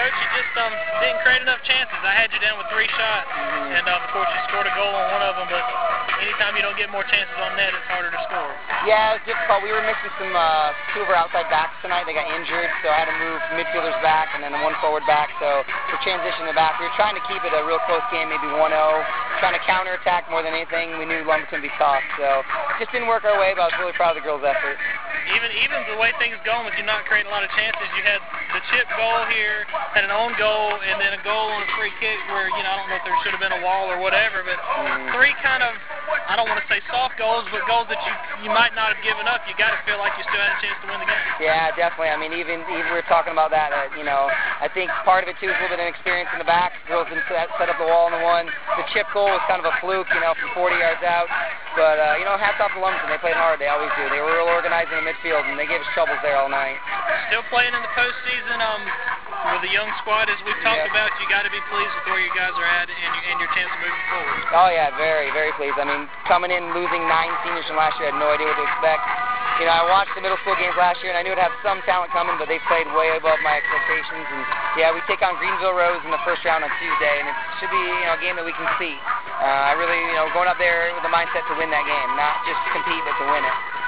Coach, you just didn't create enough chances. I had you down with 3 shots, and of course you scored a goal on one of them, but anytime you don't get more chances on net, it's harder to score. Yeah, it was difficult. We were missing some 2 of our outside backs tonight. They got injured, so I had to move midfielders back and then 1 forward back, so we're transitioning back. We were trying to keep it a real close game, maybe 1-0, trying to counterattack more than anything. We knew Lumberton would be tough, so just didn't work our way, but I was really proud of the girls' effort. Even the way things going with you not creating a lot of chances, you had the chip goal here, had an own goal, and then a goal on a free kick where, I don't know if there should have been a wall or whatever, but 3 kind of, I don't want to say soft goals, but goals that you might not have given up. You got to feel like you still had a chance to win the game. Yeah, definitely. I mean, even we were talking about that, I think part of it, too, is a little bit of inexperience in the back. Girls didn't set up the wall on the one. The chip goal was kind of a fluke, from 40 yards out. But, hats off to Lumberton. They played hard. They always do. They were real organized in the midfield, and they gave us troubles there all night. Still playing in the postseason with a young squad, as we've talked about. You got to be pleased with where you guys are at and your chance of moving forward. Oh, yeah, very, very pleased. I mean, coming in, losing 9 seniors from last year, I had no idea what to expect. I watched the middle school games last year, and I knew I'd have some talent coming, but they played way above my expectations. And, yeah, we take on Greenville Rose in the first round on Tuesday, and it should be, a game that we can compete. I really, going up there with the mindset to win that game, not just compete, but to win it.